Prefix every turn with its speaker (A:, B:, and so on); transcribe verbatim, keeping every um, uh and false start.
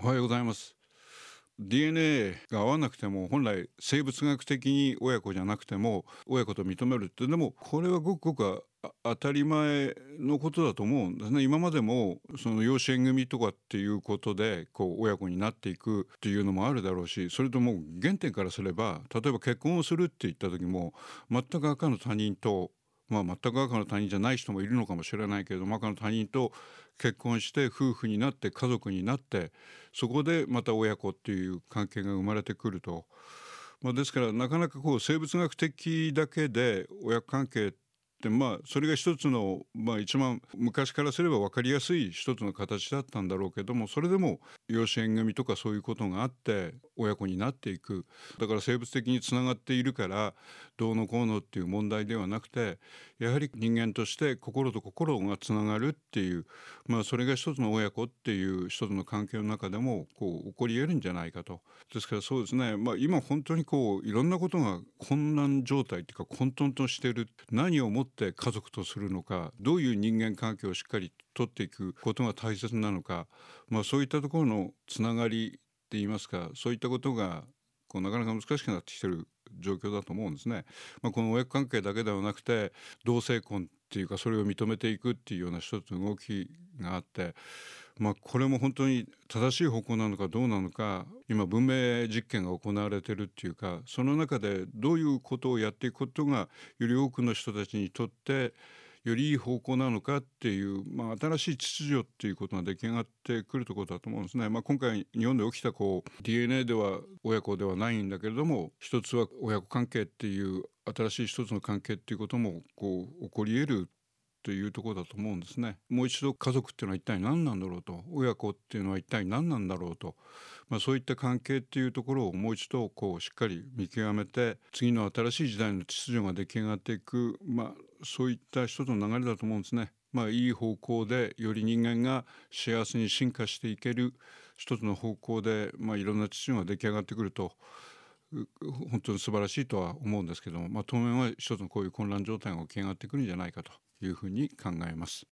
A: おはようございます。ディーエヌエー が合わなくても本来生物学的に親子じゃなくても親子と認めるってでもこれはごくごくあ当たり前のことだと思うんですね。今までもその養子縁組とかっていうことでこう親子になっていくっていうのもあるだろうし、それとも原点からすれば例えば結婚をするって言った時も全く赤の他人とまあ、全く赤の他人じゃない人もいるのかもしれないけれども、赤の他人と結婚して夫婦になって家族になってそこでまた親子っていう関係が生まれてくると、まあ、ですからなかなかこう生物学的だけで親子関係ってまあそれが一つの、まあ、一番昔からすれば分かりやすい一つの形だったんだろうけども、それでも養子縁組とかそういうことがあって親子になっていく。だから生物的につながっているからどうのこうのっていう問題ではなくて、やはり人間として心と心がつながるっていう、まあ、それが一つの親子っていう一つの関係の中でもこう起こり得るんじゃないかと。ですからそうですね、まあ、今本当にこういろんなことが混乱状態っていうか混沌としている。何をもって家族とするのか、どういう人間関係をしっかり取っていくことが大切なのか、まあ、そういったところのつながりっていいますか、そういったことがこうなかなか難しくなってきている状況だと思うんですね。まあ、この親子関係だけではなくて同性婚っていうかそれを認めていくっていうような一つの動きがあって、まあ、これも本当に正しい方向なのかどうなのか、今文明実験が行われているっていうか、その中でどういうことをやっていくことがより多くの人たちにとってよりいい方向なのかっていう、まあ、新しい秩序っていうことが出来上がってくるところだと思うんですね。まあ、今回日本で起きたこう ディーエヌエー では親子ではないんだけれども、一つは親子関係っていう新しい一つの関係っていうこともこう起こり得るというところだと思うんですね。もう一度家族っていうのは一体何なんだろうと、親子っていうのは一体何なんだろうと、まあ、そういった関係っていうところをもう一度こうしっかり見極めて次の新しい時代の秩序が出来上がっていく、まあ、そういった一つの流れだと思うんですね。まあ、いい方向でより人間が幸せに進化していける一つの方向で、まあ、いろんな秩序が出来上がってくると本当に素晴らしいとは思うんですけども、まあ、当面は一つのこういう混乱状態が起き上がってくるんじゃないかというふうに考えます。